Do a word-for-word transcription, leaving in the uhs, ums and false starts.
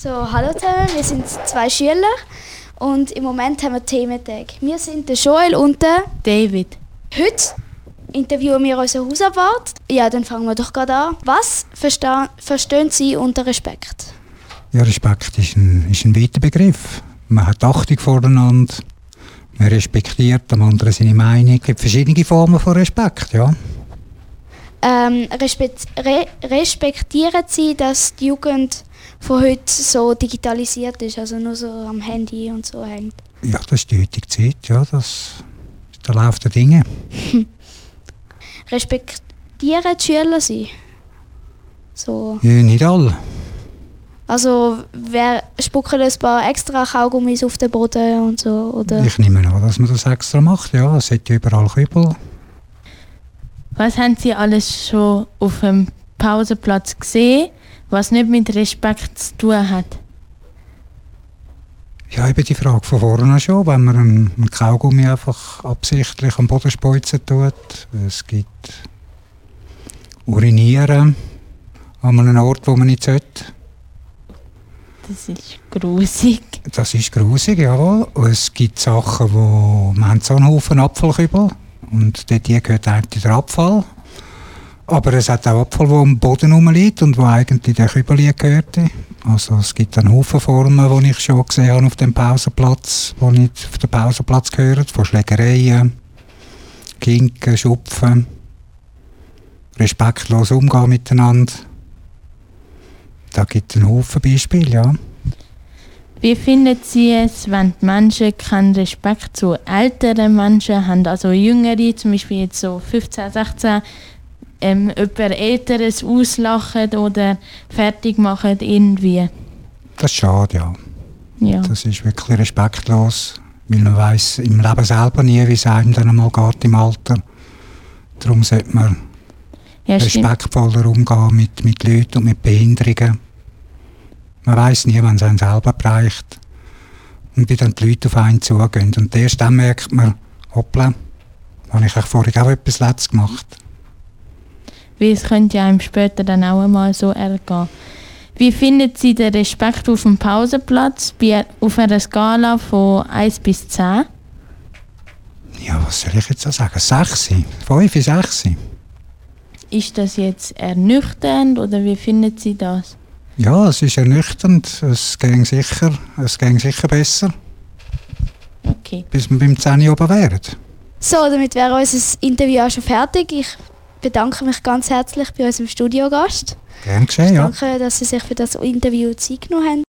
So, hallo zusammen, wir sind zwei Schüler und im Moment haben wir Thementag. Wir sind der Joel und der David. Heute interviewen wir unseren Hausabwart. Ja, dann fangen wir doch gerade an. Was verstehen, verstehen Sie unter Respekt? Ja, Respekt ist ein, ist ein weiter Begriff. Man hat Achtung voreinander, man respektiert dem anderen seine Meinung. Es gibt verschiedene Formen von Respekt, ja. Ähm, respekt, re, respektieren Sie, dass die Jugend von heute so digitalisiert ist, also nur so am Handy und so hängt? Ja, das ist die heutige Zeit, ja, das ist der Lauf der Dinge. Respektieren die Schüler Sie? So. Ja, nicht alle. Also wer spucken ein paar extra Kaugummis auf den Boden und so, oder? Ich nehme an, dass man das extra macht, ja, es hat ja überall Kübel. Was haben Sie alles schon auf dem Pausenplatz gesehen, was nicht mit Respekt zu tun hat? Ja, eben die Frage von vorne schon, wenn man einen, einen Kaugummi einfach absichtlich am Boden speuzen tut. Es gibt Urinieren an einem Ort, wo man nicht sollte. Das ist grusig. Das ist grusig, jawohl. Es gibt Sachen, wo wir haben so einen Haufen Abfallkübel und dort gehört eigentlich der Abfall. Aber es hat auch Abfall, der am Boden rumliegt und wo eigentlich der Kübel gehörte. Also es gibt einen Haufen Formen, die ich schon gesehen habe auf dem Pausenplatz, die nicht auf den Pausenplatz gehören, von Schlägereien, Kinken, Schupfen, respektlos umgehen miteinander. Da gibt es einen Haufen Beispiele, ja. Wie finden Sie es, wenn die Menschen keinen Respekt zu älteren Menschen haben, also Jüngere, zum Beispiel jetzt so fünfzehn, sechzehn, ähm, jemand Älteres auslachen oder fertig machen irgendwie? Das ist schade, ja. Ja. Das ist wirklich respektlos, weil man weiss im Leben selber nie, wie es einem dann einmal geht im Alter. Darum sollte man Ja, respektvoller umgehen mit, mit Leuten und mit Behinderungen. Man weiss nie, wenn es einen selber bereicht und wie dann die Leute auf einen zugehen. Und erst dann merkt man, hoppla, habe ich vorhin auch etwas Letztes gemacht. Wie es könnte einem später dann auch einmal so ergehen. Wie finden Sie den Respekt auf dem Pausenplatz bei, auf einer Skala von eins bis zehn? Ja, was soll ich jetzt auch sagen? sechs, fünf, sechs. Ist das jetzt ernüchternd oder wie finden Sie das? Ja, es ist ernüchternd. Es ging sicher, es ging sicher besser. Okay. Bis wir beim zehn oben wären. So, damit wäre unser Interview auch schon fertig. Ich bedanke mich ganz herzlich bei unserem Studiogast. Gern geschehen, ja. Danke, dass Sie sich für das Interview Zeit genommen haben.